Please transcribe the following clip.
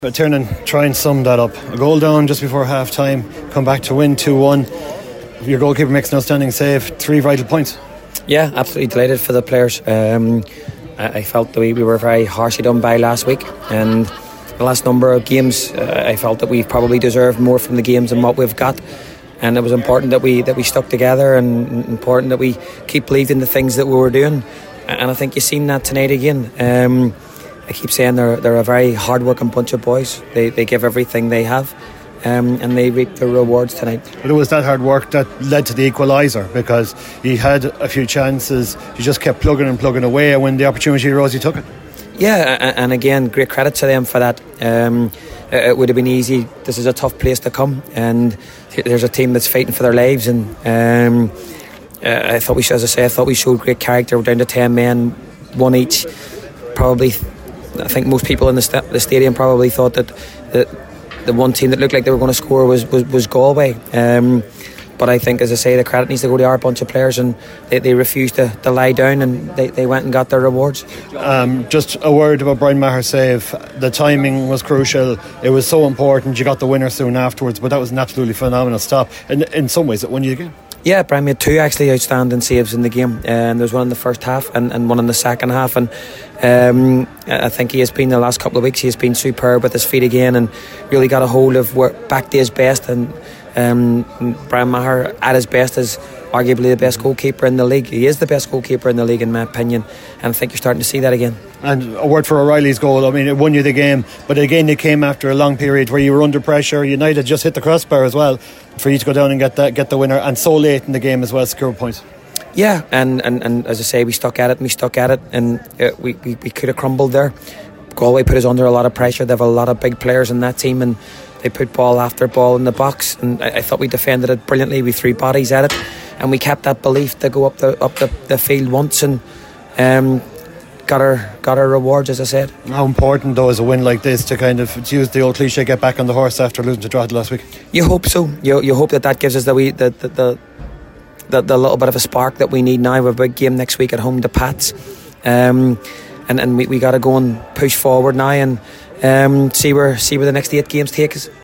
But Tiernan, try and sum that up. A goal down just before half time, come back to win 2-1. Your goalkeeper makes an outstanding save, 3 vital points. Yeah, absolutely delighted for the players. I felt that we were very harshly done by last week, and the last number of games I felt that we probably deserved more from the games than what we've got, and it was important that we stuck together, and important that we keep believing in the things that we were doing, and I think you've seen that tonight again. I keep saying they're a very hard-working bunch of boys. They give everything they have, and they reap the rewards tonight. But it was that hard work that led to the equaliser, because he had a few chances, he just kept plugging away, and when the opportunity arose he took it. Yeah, and again, great credit to them for that. It would have been easy. This is a tough place to come, and there's a team that's fighting for their lives, and I thought we showed great character. We're down to 10 men, 1 each. Probably, I think most people in the stadium probably thought that the one team that looked like they were going to score was Galway. But I think, as I say, the credit needs to go to our bunch of players, and they refused to lie down, and they went and got their rewards. Just a word about Brian Maher's save. The timing was crucial. It was so important. You got the winner soon afterwards, but that was an absolutely phenomenal stop. And in some ways, it won you the game. Yeah, Brian made 2 actually outstanding saves in the game. There was one in the first half and one in the second half, and I think he has been, the last couple of weeks, he has been superb with his feet again, and really got a hold of back to his best. And Brian Maher at his best is arguably the best goalkeeper in the league. He is the best goalkeeper in the league, in my opinion, and I think you're starting to see that again. And a word for O'Reilly's goal. I mean, it won you the game, but again it came after a long period where you were under pressure. United just hit the crossbar as well for you to go down and get the winner, and so late in the game as well, secure points. Yeah, and as I say, we stuck at it, and we could have crumbled there. Galway put us under a lot of pressure. They have a lot of big players in that team, and they put ball after ball in the box, and I thought we defended it brilliantly. We threw bodies at it, and we kept that belief to go up the field once, and got our rewards, as I said. How important though is a win like this to kind of, to use the old cliche, get back on the horse after losing to Drogheda last week? You hope so. You hope that gives us the little bit of a spark that we need now. We have a big game next week at home to Pats, and we got to go and push forward now, and see where the next 8 games take us.